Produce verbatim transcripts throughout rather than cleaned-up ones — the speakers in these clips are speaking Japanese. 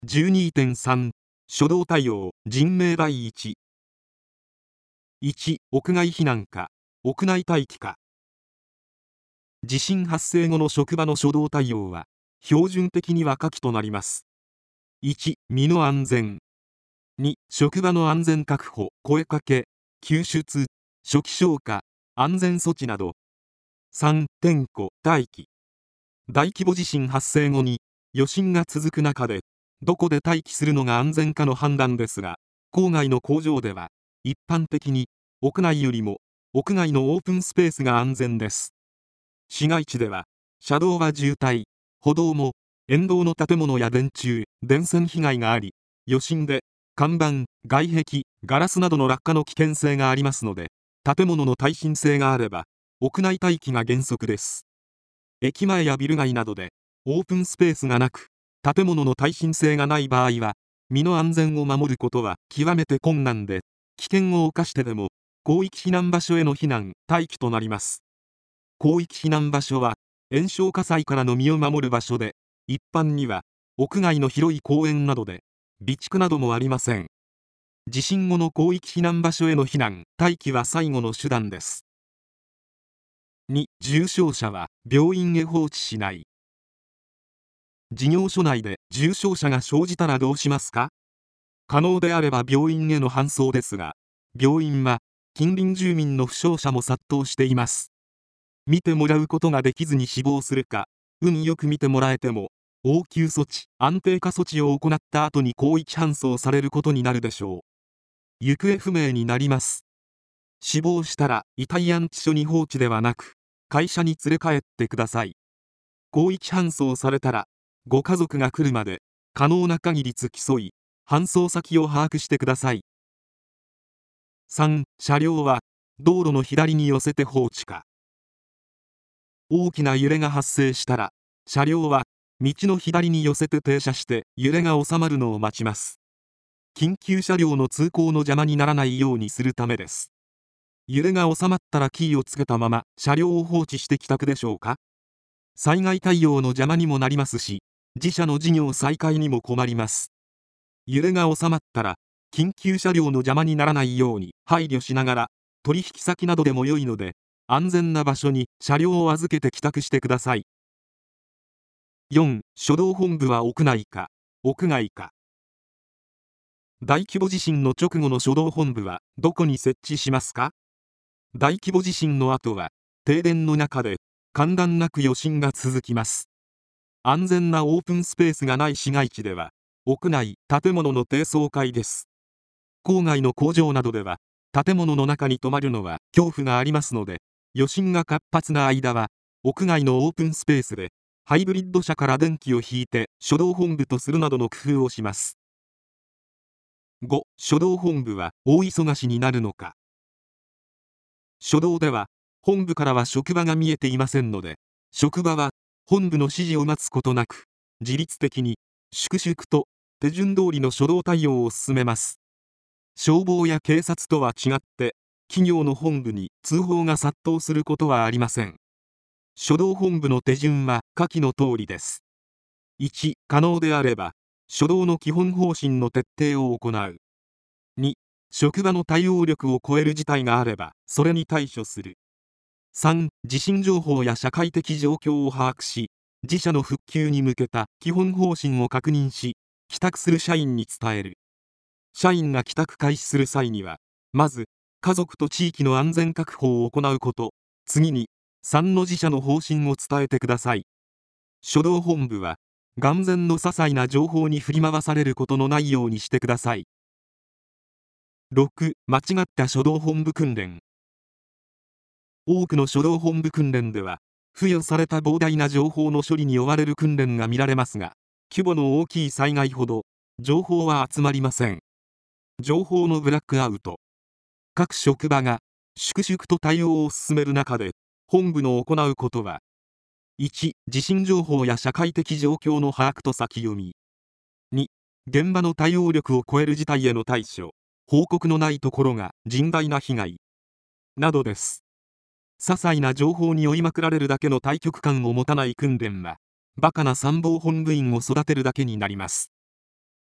じゅうにてんさん 初動対応人命第一。いち屋外避難か屋内待機か。地震発生後の職場の初動対応は標準的には下記となります。いち身の安全、に職場の安全確保、声かけ、救出、初期消火、安全措置など。さん点呼待機。大規模地震発生後に余震が続く中でどこで待機するのが安全かの判断ですが、郊外の工場では一般的に屋内よりも屋外のオープンスペースが安全です。市街地では車道は渋滞、歩道も沿道の建物や電柱、電線被害があり、余震で看板、外壁、ガラスなどの落下の危険性がありますので、建物の耐震性があれば屋内待機が原則です。駅前やビル街などでオープンスペースがなく建物の耐震性がない場合は身の安全を守ることは極めて困難で、危険を冒してでも広域避難場所への避難待機となります。広域避難場所は延焼火災からの身を守る場所で、一般には屋外の広い公園などで備蓄などもありません。地震後の広域避難場所への避難待機は最後の手段です。に重症者は病院へ放置しない。事業所内で重症者が生じたらどうしますか？可能であれば病院への搬送ですが、病院は近隣住民の負傷者も殺到しています。見てもらうことができずに死亡するか、運よく見てもらえても応急措置、安定化措置を行った後に広域搬送されることになるでしょう。行方不明になります。死亡したら遺体安置所に放置ではなく会社に連れ帰ってください。広域搬送されたらご家族が来るまで可能な限り付き添い搬送先を把握してください。さん車両は道路の左に寄せて放置か。大きな揺れが発生したら車両は道の左に寄せて停車して揺れが収まるのを待ちます。緊急車両の通行の邪魔にならないようにするためです。揺れが収まったらキーをつけたまま車両を放置して帰宅でしょうか？災害対応の邪魔にもなりますし、自社の事業再開にも困ります。揺れが収まったら緊急車両の邪魔にならないように配慮しながら、取引先などでも良いので安全な場所に車両を預けて帰宅してください。よん初動本部は屋内か屋外か。大規模地震の直後の初動本部はどこに設置しますか？大規模地震の後は停電の中で間断なく余震が続きます。安全なオープンスペースがない市街地では屋内建物の低層階です。郊外の工場などでは建物の中に泊まるのは恐怖がありますので、余震が活発な間は屋外のオープンスペースでハイブリッド車から電気を引いて初動本部とするなどの工夫をします。ご初動本部は大忙しになるのか。初動では本部からは職場が見えていませんので、職場は本部の指示を待つことなく自律的に粛々と手順通りの初動対応を進めます。消防や警察とは違って企業の本部に通報が殺到することはありません。初動本部の手順は下記の通りです。いち可能であれば初動の基本方針の徹底を行う。に職場の対応力を超える事態があればそれに対処する。さん地震情報や社会的状況を把握し、自社の復旧に向けた基本方針を確認し帰宅する社員に伝える。社員が帰宅開始する際にはまず家族と地域の安全確保を行うこと、次にさんの自社の方針を伝えてください。初動本部は眼前の些細な情報に振り回されることのないようにしてください。ろく間違った初動本部訓練。多くの初動本部訓練では付与された膨大な情報の処理に追われる訓練が見られますが、規模の大きい災害ほど情報は集まりません。情報のブラックアウト。各職場が粛々と対応を進める中で本部の行うことは、いち地震情報や社会的状況の把握と先読み。に現場の対応力を超える事態への対処、報告のないところが甚大な被害などです。些細な情報に追いまくられるだけの大局観を持たない訓練はバカな参謀本部員を育てるだけになります。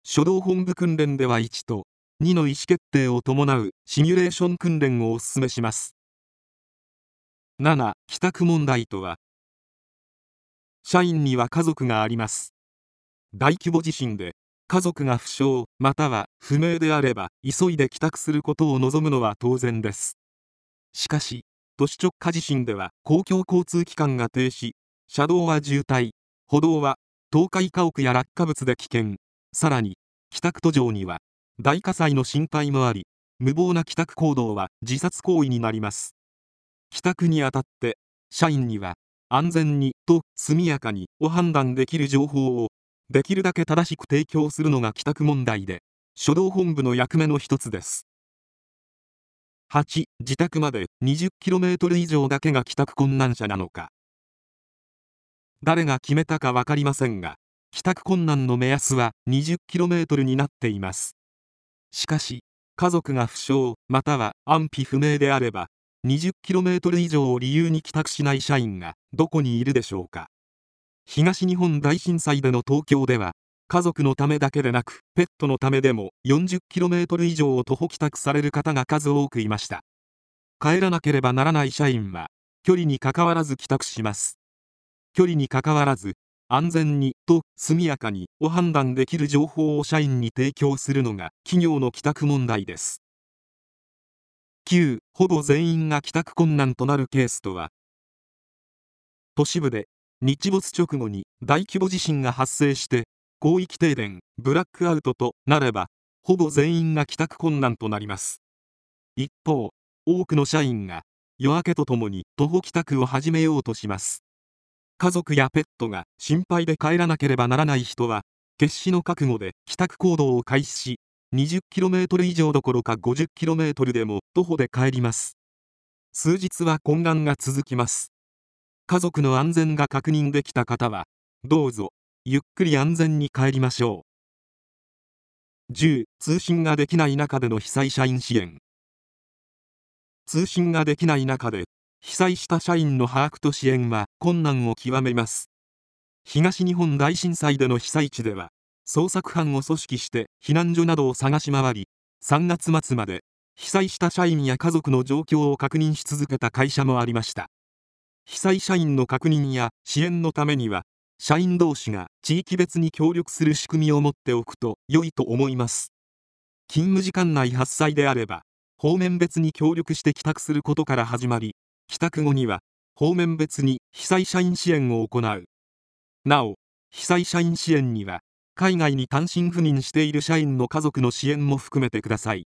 初動本部訓練ではいちとにの意思決定を伴うシミュレーション訓練をお勧めします。なな、帰宅問題とは、社員には家族があります。大規模地震で家族が負傷または不明であれば急いで帰宅することを望むのは当然です。しかし、都市直下地震では公共交通機関が停止、車道は渋滞、歩道は倒壊家屋や落下物で危険、さらに帰宅途上には大火災の心配もあり、無謀な帰宅行動は自殺行為になります。帰宅にあたって社員には安全にと速やかにを判断できる情報をできるだけ正しく提供するのが帰宅問題で、初動本部の役目の一つです。はち、自宅まで にじゅっキロメートル 以上だけが帰宅困難者なのか。誰が決めたか分かりませんが、帰宅困難の目安は にじゅっキロメートル になっています。しかし、家族が負傷または安否不明であれば、にじゅっキロメートル 以上を理由に帰宅しない社員がどこにいるでしょうか。東日本大震災での東京では、家族のためだけでなくペットのためでも よんじゅっキロメートル 以上を徒歩帰宅される方が数多くいました。帰らなければならない社員は距離にかかわらず帰宅します。距離にかかわらず安全にと速やかにを判断できる情報を社員に提供するのが企業の帰宅問題です。きゅう、ほぼ全員が帰宅困難となるケースとは、都市部で日没直後に大規模地震が発生して広域停電、ブラックアウトとなれば、ほぼ全員が帰宅困難となります。一方、多くの社員が夜明けとともに徒歩帰宅を始めようとします。家族やペットが心配で帰らなければならない人は、決死の覚悟で帰宅行動を開始し、にじゅっキロメートル 以上どころか ごじゅっキロメートル でも徒歩で帰ります。数日は混乱が続きます。家族の安全が確認できた方は、どうぞゆっくり安全に帰りましょう。じゅう、通信ができない中での被災社員支援。通信ができない中で被災した社員の把握と支援は困難を極めます。東日本大震災での被災地では、捜索班を組織して避難所などを探し回り、さんがつ末まで被災した社員や家族の状況を確認し続けた会社もありました。被災社員の確認や支援のためには、社員同士が地域別に協力する仕組みを持っておくと良いと思います。勤務時間内発災であれば、方面別に協力して帰宅することから始まり、帰宅後には方面別に被災社員支援を行う。なお、被災社員支援には海外に単身赴任している社員の家族の支援も含めてください。